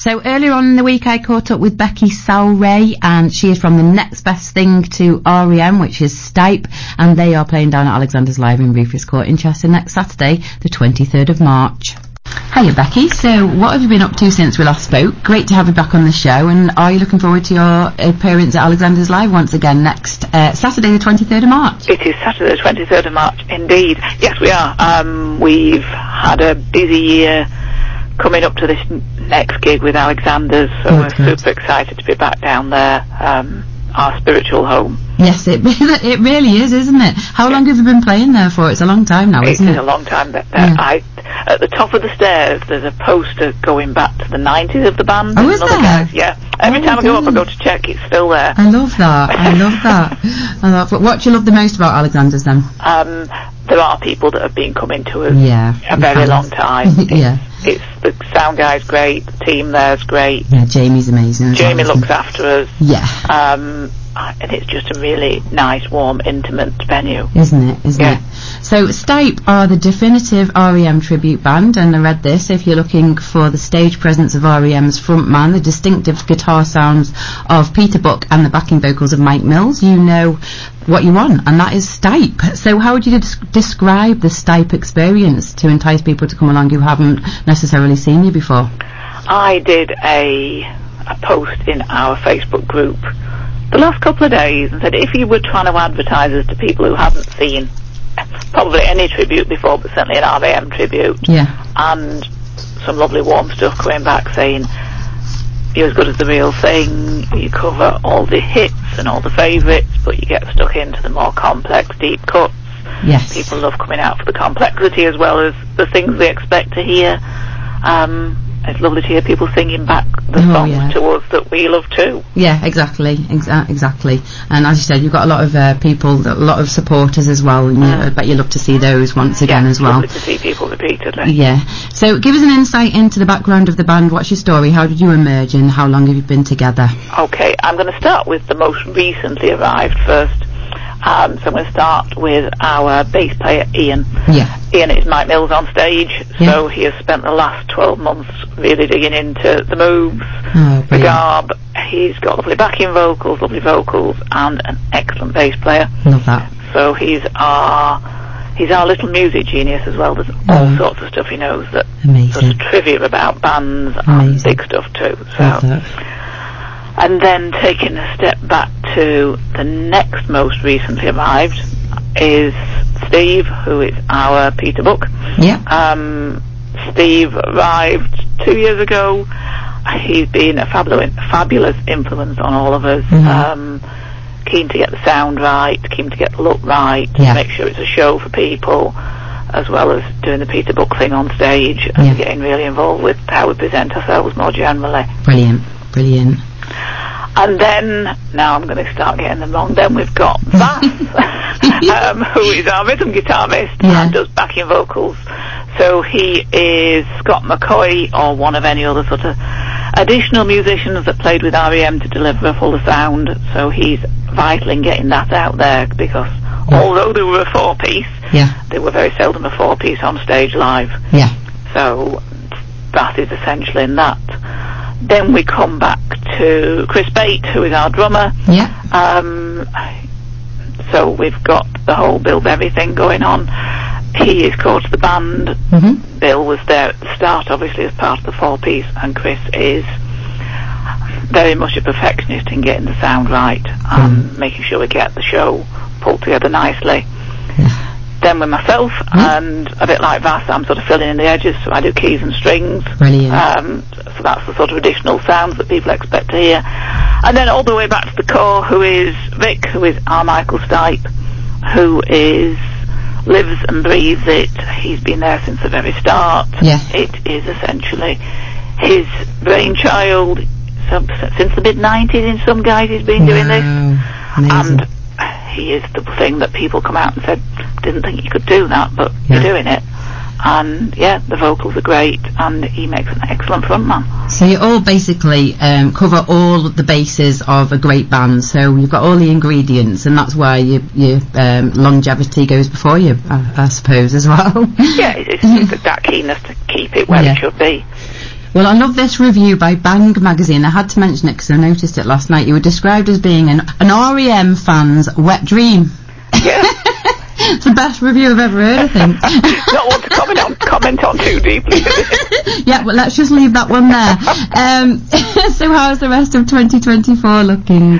So earlier on in the week I caught up with Becky Salray, and she is from the next best thing to REM, which is Stipe, and they are playing down at Alexander's Live in Rufus Court in Chester next Saturday, the 23rd of March. Hiya Becky, so what have you been up to since we last spoke? Great to have you back on the show, and are you looking forward to your appearance at Alexander's Live once again next Saturday the 23rd of March? It is Saturday the 23rd of March, indeed. Yes, we are. We've had a busy year coming up to this next gig with Alexander's, so we're super excited to be back down there, our spiritual home. Yes, it really is, isn't it? How long have you been playing there for? It's a long time now, isn't it? It's a long time. At the top of the stairs, there's a poster going back to the 90s of the band. Oh, is there? Guys, yeah. Every time I go up, I go to check, it's still there. I love that. But what do you love the most about Alexander's then? There are people that have been coming to us a very long time. It's the sound guy's great, the team there's great. Yeah, Jamie's amazing. Jamie looks after us. Yeah. And it's just a really nice, warm, intimate venue. Isn't it? So Stipe are the definitive REM tribute band, and I read this, if you're looking for the stage presence of REM's frontman, the distinctive guitar sounds of Peter Buck and the backing vocals of Mike Mills, you know what you want, and that is Stipe. So how would you describe the Stipe experience to entice people to come along who haven't necessarily seen you before? I did a post in our Facebook group the last couple of days and said, if you were trying to advertise us to people who haven't seen probably any tribute before, but certainly an REM tribute, and some lovely warm stuff coming back saying you're as good as the real thing, you cover all the hits and all the favourites, but you get stuck into the more complex, deep cuts. Yes. People love coming out for the complexity as well as the things they expect to hear. It's lovely to hear people singing back the songs to us that we love too. Yeah, exactly. And as you said, you've got a lot of people, a lot of supporters as well. And I bet you love to see those once again as well. Lovely to see people repeatedly. Yeah. So give us an insight into the background of the band. What's your story? How did you emerge, and how long have you been together? Okay, I'm going to start with the most recently arrived first. So I'm going to start with our bass player Ian. Yeah. Ian is Mike Mills on stage, so he has spent the last 12 months really digging into the moves, the garb. He's got lovely backing vocals, and an excellent bass player. Love that. So he's our little music genius as well. There's all sorts of stuff he knows, that sort of trivia about bands and big stuff too. So. And then taking a step back to the next most recently arrived is Steve, who is our Peter Buck. Yeah. Steve arrived 2 years ago. He's been a fabulous influence on all of us. Keen to get the sound right, keen to get the look right, to make sure it's a show for people, as well as doing the Peter Buck thing on stage and getting really involved with how we present ourselves more generally. Brilliant. And then, now I'm going to start getting them wrong, then we've got Vass, who is our rhythm guitarist and does backing vocals. So he is Scott McCoy or one of any other sort of additional musicians that played with REM to deliver a fuller sound. So he's vital in getting that out there, because although they were a four-piece, they were very seldom a four-piece on stage live. Yeah. So that is essential in that. Then we come back to Chris Bate, who is our drummer. Yeah. So we've got the whole Bill Berry thing going on. He is core to the band. Bill was there at the start, obviously, as part of the four-piece, and Chris is very much a perfectionist in getting the sound right and making sure we get the show pulled together nicely. Then with myself, and a bit like Vass, I'm sort of filling in the edges, so I do keys and strings. Brilliant. So that's the sort of additional sounds that people expect to hear. And then all the way back to the core, who is Vic, who is our Michael Stipe, who lives and breathes it. He's been there since the very start. It is essentially his brainchild. Since the mid-90s in some guys he's been doing this. Amazing. And he is the thing that people come out and said, didn't think you could do that, but you're doing it. And the vocals are great, and he makes an excellent frontman. So you all basically cover all the bases of a great band, so you've got all the ingredients, and that's why your longevity goes before you, I suppose, as well. It's that keenness to keep it where it should be. Well, I love this review by Bang Magazine. I had to mention it because I noticed it last night. You were described as being an REM fan's wet dream. Yeah. It's the best review I've ever heard, I think. Not want to comment on too deeply. Yeah, well, let's just leave that one there. So how's the rest of 2024 looking?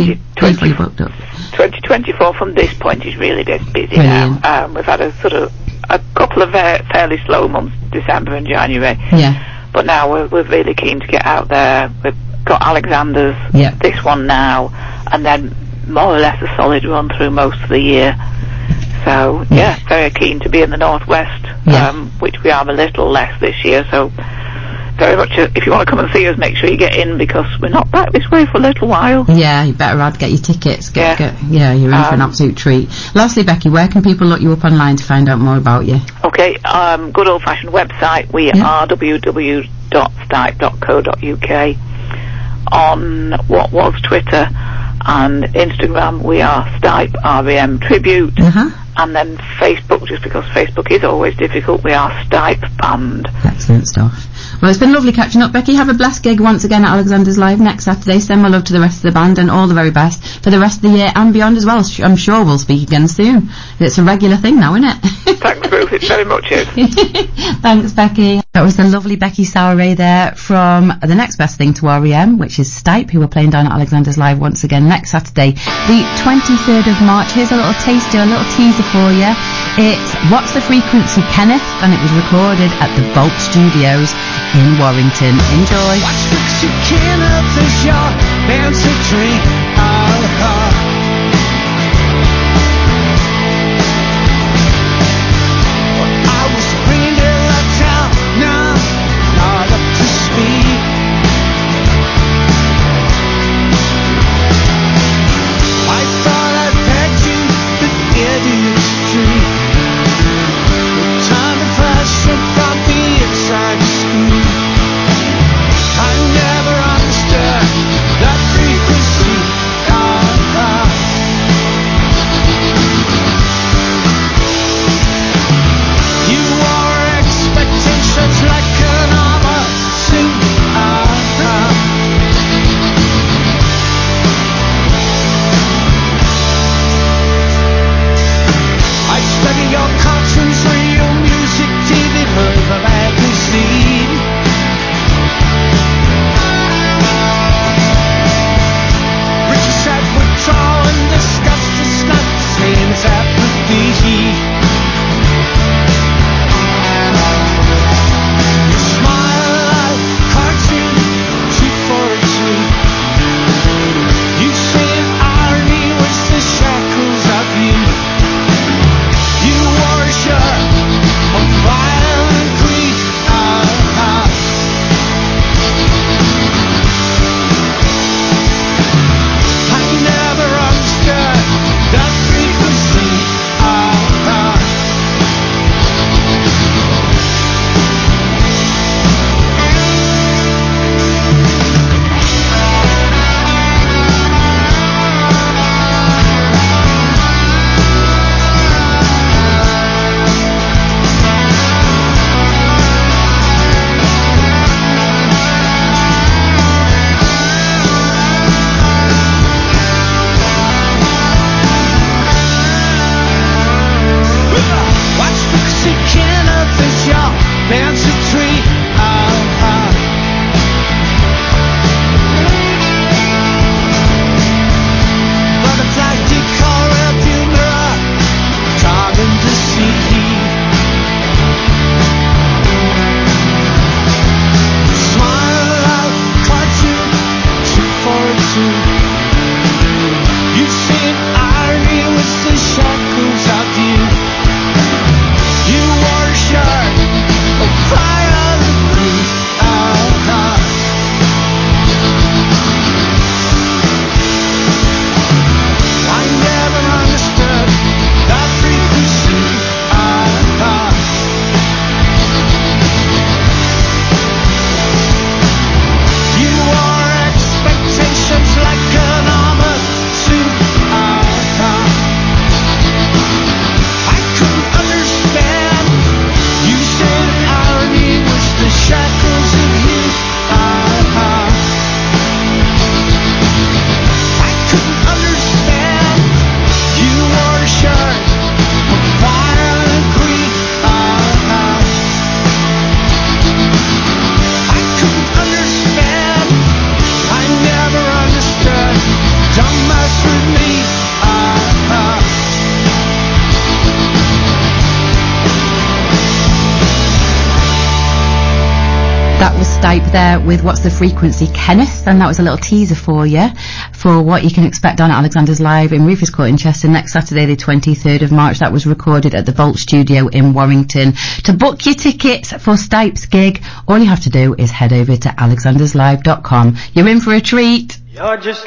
2024 from this point is really busy now. We've had a couple of fairly slow months, December and January. Yeah. But now we're really keen to get out there. We've got Alexander's, this one now, and then more or less a solid run through most of the year. So, very keen to be in the Northwest, which we are a little less this year. So, very much, if you want to come and see us, make sure you get in, because we're not back this way for a little while. Yeah, you better get your tickets. You're in for an absolute treat. Lastly, Becky, where can people look you up online to find out more about you? Okay, good old-fashioned website. We are www.stipe.co.uk. On what was Twitter and Instagram, we are Stipe REM Tribute. And then Facebook, just because Facebook is always difficult, we are Stipe Band. Excellent stuff. Well, it's been lovely catching up, Becky. Have a blessed gig once again at Alexander's Live next Saturday. Send my love to the rest of the band, and all the very best for the rest of the year and beyond as well. I'm sure we'll speak again soon. It's a regular thing now, isn't it? Thanks, Ruth. It very much is. Thanks, Becky. That was the lovely Becky Sauray there from the next best thing to REM, which is Stipe, who are playing down at Alexander's Live once again next Saturday, the 23rd of March. Here's a little taster, a little teaser for you. It's What's the Frequency, Kenneth? And it was recorded at the Vault Studios in Warrington. Enjoy. What's frequency, Kenneth? Is your fancy drink alcohol? I never understood that frequency. there with What's the Frequency, Kenneth, and that was a little teaser for you for what you can expect on Alexander's Live in Rufus Court in Chester next Saturday the 23rd of March. That was recorded at the Vault Studio in Warrington. To book your tickets for Stipe's gig, all you have to do is head over to alexanderslive.com. You're in for a treat. You're just